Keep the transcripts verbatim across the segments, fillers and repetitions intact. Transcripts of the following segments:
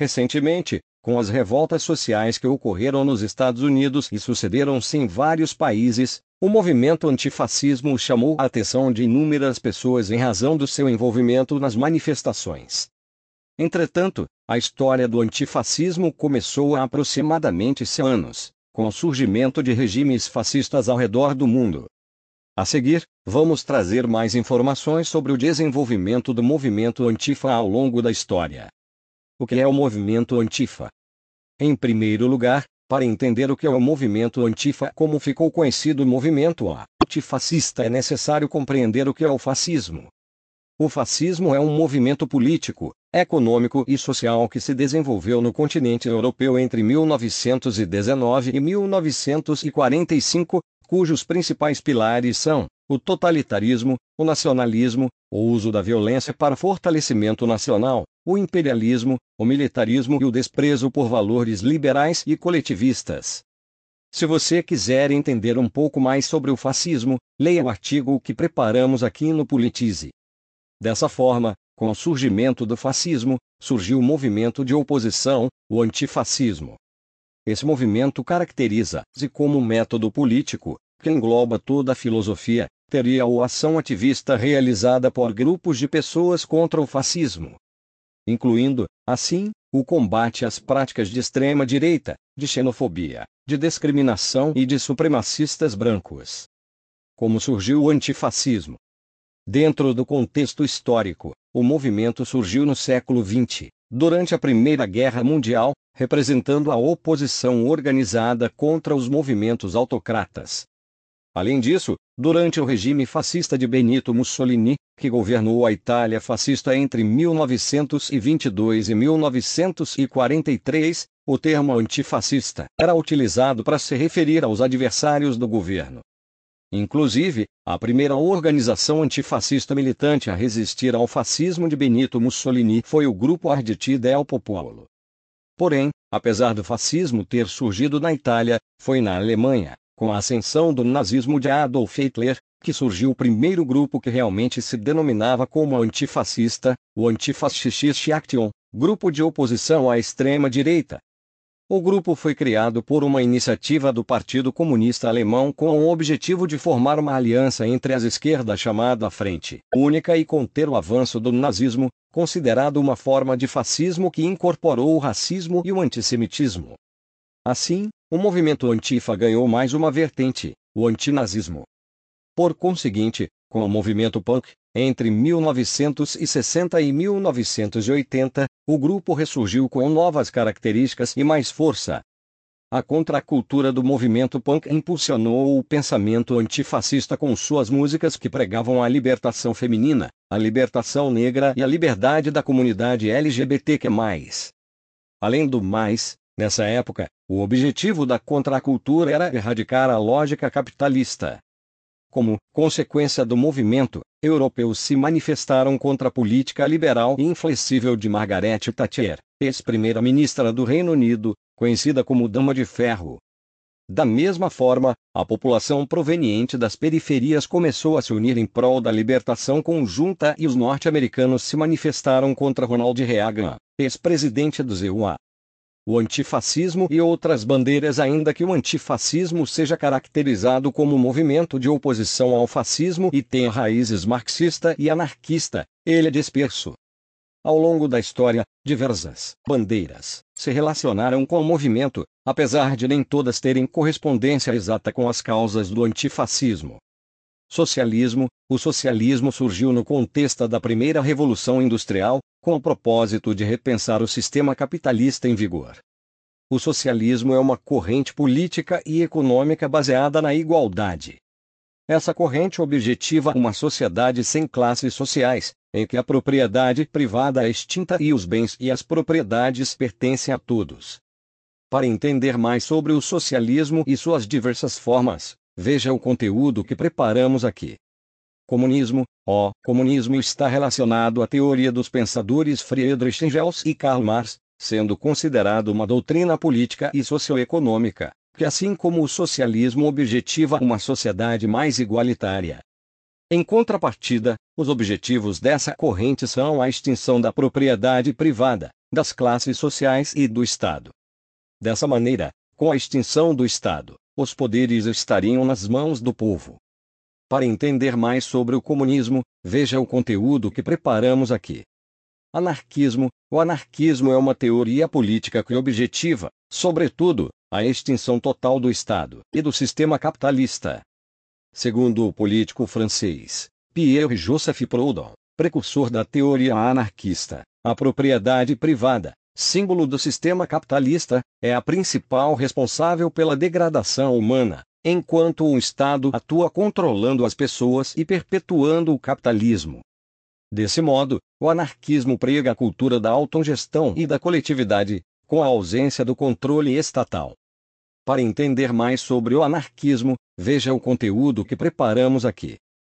Recentemente, com as revoltas sociais que ocorreram nos Estados Unidos e sucederam-se em vários países, o movimento antifascismo chamou a atenção de inúmeras pessoas em razão do seu envolvimento nas manifestações. Entretanto, a história do antifascismo começou há aproximadamente cem anos, com o surgimento de regimes fascistas ao redor do mundo. A seguir, vamos trazer mais informações sobre o desenvolvimento do movimento Antifa ao longo da história. O que é o movimento Antifa? Em primeiro lugar, para entender o que é o movimento Antifa, como ficou conhecido o movimento antifascista, é necessário compreender o que é o fascismo. O fascismo é um movimento político, econômico e social que se desenvolveu no continente europeu entre mil novecentos e dezenove e mil novecentos e quarenta e cinco, cujos principais pilares são o totalitarismo, o nacionalismo, o uso da violência para fortalecimento nacional, o imperialismo, o militarismo e o desprezo por valores liberais e coletivistas. Se você quiser entender um pouco mais sobre o fascismo, leia o artigo que preparamos aqui no Politize. Dessa forma, com o surgimento do fascismo, surgiu o movimento de oposição, o antifascismo. Esse movimento caracteriza-se como um método político, que engloba toda a filosofia, teoria ou ação ativista realizada por grupos de pessoas contra o fascismo, incluindo, assim, o combate às práticas de extrema-direita, de xenofobia, de discriminação e de supremacistas brancos. Como surgiu o antifascismo? Dentro do contexto histórico, o movimento surgiu no século vinte, durante a Primeira Guerra Mundial, representando a oposição organizada contra os movimentos autocratas. Além disso, durante o regime fascista de Benito Mussolini, que governou a Itália fascista entre mil novecentos e vinte e dois e mil novecentos e quarenta e três, o termo antifascista era utilizado para se referir aos adversários do governo. Inclusive, a primeira organização antifascista militante a resistir ao fascismo de Benito Mussolini foi o Grupo Arditi del Popolo. Porém, apesar do fascismo ter surgido na Itália, foi na Alemanha, com a ascensão do nazismo de Adolf Hitler, que surgiu o primeiro grupo que realmente se denominava como antifascista, o Antifaschistische Aktion, grupo de oposição à extrema-direita. O grupo foi criado por uma iniciativa do Partido Comunista Alemão com o objetivo de formar uma aliança entre as esquerdas chamada Frente Única e conter o avanço do nazismo, considerado uma forma de fascismo que incorporou o racismo e o antissemitismo. Assim, o movimento Antifa ganhou mais uma vertente, o antinazismo. Por conseguinte, com o movimento punk, entre mil novecentos e sessenta e mil novecentos e oitenta, o grupo ressurgiu com novas características e mais força. A contracultura do movimento punk impulsionou o pensamento antifascista com suas músicas que pregavam a libertação feminina, a libertação negra e a liberdade da comunidade L G B T Q mais. Além do mais, nessa época, o objetivo da contracultura era erradicar a lógica capitalista. Como consequência do movimento, europeus se manifestaram contra a política liberal e inflexível de Margaret Thatcher, ex-primeira-ministra do Reino Unido, conhecida como Dama de Ferro. Da mesma forma, a população proveniente das periferias começou a se unir em prol da libertação conjunta e os norte-americanos se manifestaram contra Ronald Reagan, ex-presidente do Z U A. O antifascismo e outras bandeiras. Ainda que o antifascismo seja caracterizado como um movimento de oposição ao fascismo e tenha raízes marxista e anarquista, ele é disperso. Ao longo da história, diversas bandeiras se relacionaram com o movimento, apesar de nem todas terem correspondência exata com as causas do antifascismo. Socialismo. O socialismo surgiu no contexto da primeira Revolução Industrial, com o propósito de repensar o sistema capitalista em vigor. O socialismo é uma corrente política e econômica baseada na igualdade. Essa corrente objetiva uma sociedade sem classes sociais, em que a propriedade privada é extinta e os bens e as propriedades pertencem a todos. Para entender mais sobre o socialismo e suas diversas formas, veja o conteúdo que preparamos aqui. Comunismo. O comunismo está relacionado à teoria dos pensadores Friedrich Engels e Karl Marx, sendo considerado uma doutrina política e socioeconômica, que assim como o socialismo objetiva uma sociedade mais igualitária. Em contrapartida, os objetivos dessa corrente são a extinção da propriedade privada, das classes sociais e do Estado. Dessa maneira, com a extinção do Estado, os poderes estariam nas mãos do povo. Para entender mais sobre o comunismo, veja o conteúdo que preparamos aqui. Anarquismo. O anarquismo é uma teoria política que objetiva, sobretudo, a extinção total do Estado e do sistema capitalista. Segundo o político francês Pierre-Joseph Proudhon, precursor da teoria anarquista, a propriedade privada, símbolo do sistema capitalista, é a principal responsável pela degradação humana, enquanto o Estado atua controlando as pessoas e perpetuando o capitalismo. Desse modo, o anarquismo prega a cultura da autogestão e da coletividade, com a ausência do controle estatal. Para entender mais sobre o anarquismo, veja o conteúdo que preparamos aqui.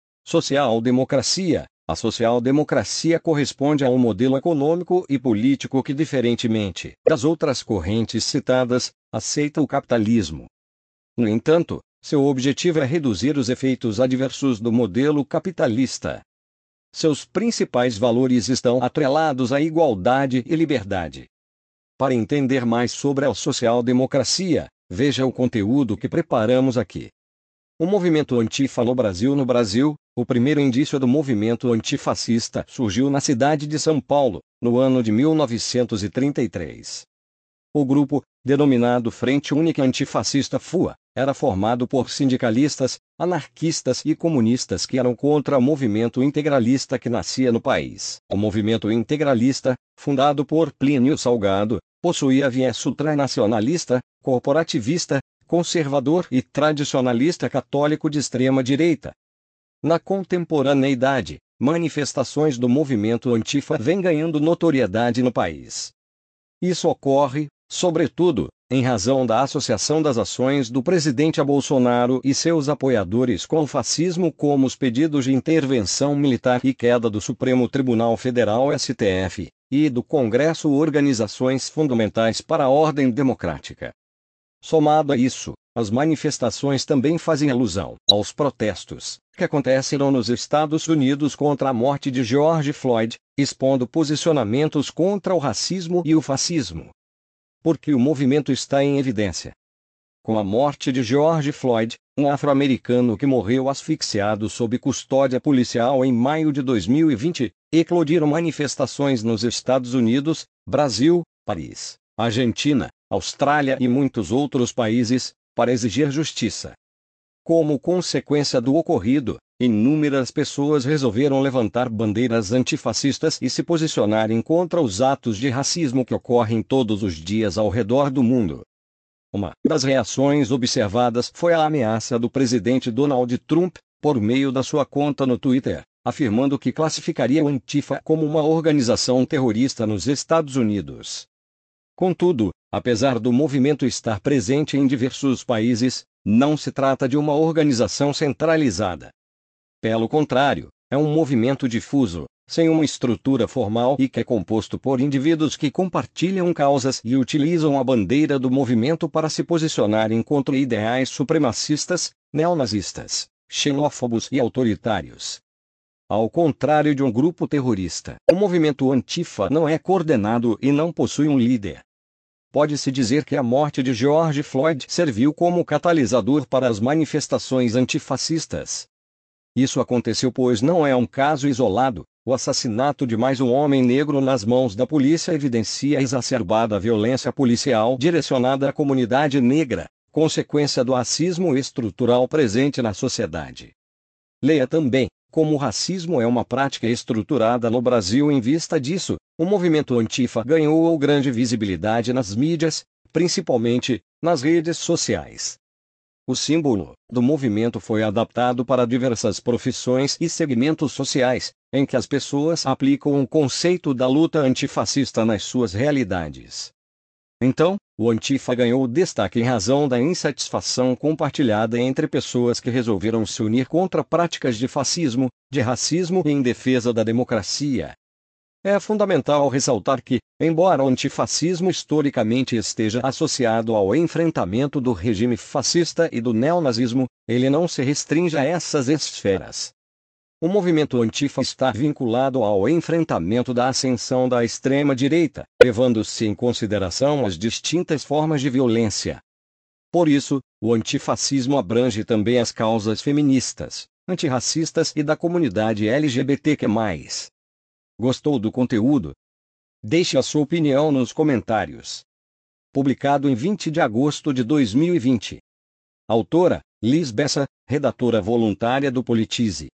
Social-democracia. A social-democracia corresponde a um modelo econômico e político que, diferentemente das outras correntes citadas, aceita o capitalismo. No entanto, seu objetivo é reduzir os efeitos adversos do modelo capitalista. Seus principais valores estão atrelados à igualdade e liberdade. Para entender mais sobre a social-democracia, veja o conteúdo que preparamos aqui. O movimento Antifa no Brasil. No Brasil, o primeiro indício do movimento antifascista surgiu na cidade de São Paulo, no ano de mil novecentos e trinta e três. O grupo, denominado Frente Única Antifascista F U A, era formado por sindicalistas, anarquistas e comunistas que eram contra o movimento integralista que nascia no país. O movimento integralista, fundado por Plínio Salgado, possuía viés ultranacionalista, corporativista, conservador e tradicionalista católico de extrema-direita. Na contemporaneidade, manifestações do movimento Antifa vêm ganhando notoriedade no país. Isso ocorre, sobretudo, em razão da associação das ações do presidente Bolsonaro e seus apoiadores com o fascismo, como os pedidos de intervenção militar e queda do Supremo Tribunal Federal S T F, e do Congresso, organizações fundamentais para a ordem democrática. Somado a isso, as manifestações também fazem alusão aos protestos que aconteceram nos Estados Unidos contra a morte de George Floyd, expondo posicionamentos contra o racismo e o fascismo. Porque o movimento está em evidência. Com a morte de George Floyd, um afro-americano que morreu asfixiado sob custódia policial em maio de dois mil e vinte, eclodiram manifestações nos Estados Unidos, Brasil, Paris, Argentina, Austrália e muitos outros países, para exigir justiça. Como consequência do ocorrido, inúmeras pessoas resolveram levantar bandeiras antifascistas e se posicionarem contra os atos de racismo que ocorrem todos os dias ao redor do mundo. Uma das reações observadas foi a ameaça do presidente Donald Trump, por meio da sua conta no Twitter, afirmando que classificaria o Antifa como uma organização terrorista nos Estados Unidos. Contudo, apesar do movimento estar presente em diversos países, não se trata de uma organização centralizada. Pelo contrário, é um movimento difuso, sem uma estrutura formal e que é composto por indivíduos que compartilham causas e utilizam a bandeira do movimento para se posicionarem contra ideais supremacistas, neonazistas, xenófobos e autoritários. Ao contrário de um grupo terrorista, o movimento Antifa não é coordenado e não possui um líder. Pode-se dizer que a morte de George Floyd serviu como catalisador para as manifestações antifascistas. Isso aconteceu pois não é um caso isolado. O assassinato de mais um homem negro nas mãos da polícia evidencia a exacerbada violência policial direcionada à comunidade negra, consequência do racismo estrutural presente na sociedade. Leia também como o racismo é uma prática estruturada no Brasil. Em vista disso, o movimento Antifa ganhou grande visibilidade nas mídias, principalmente nas redes sociais. O símbolo do movimento foi adaptado para diversas profissões e segmentos sociais, em que as pessoas aplicam o conceito da luta antifascista nas suas realidades. Então, o Antifa ganhou destaque em razão da insatisfação compartilhada entre pessoas que resolveram se unir contra práticas de fascismo, de racismo e em defesa da democracia. É fundamental ressaltar que, embora o antifascismo historicamente esteja associado ao enfrentamento do regime fascista e do neonazismo, ele não se restringe a essas esferas. O movimento antifa está vinculado ao enfrentamento da ascensão da extrema-direita, levando-se em consideração as distintas formas de violência. Por isso, o antifascismo abrange também as causas feministas, antirracistas e da comunidade L G B T Q mais. Gostou do conteúdo? Deixe a sua opinião nos comentários. Publicado em vinte de agosto de dois mil e vinte. Autora, Liz Bessa, redatora voluntária do Politize.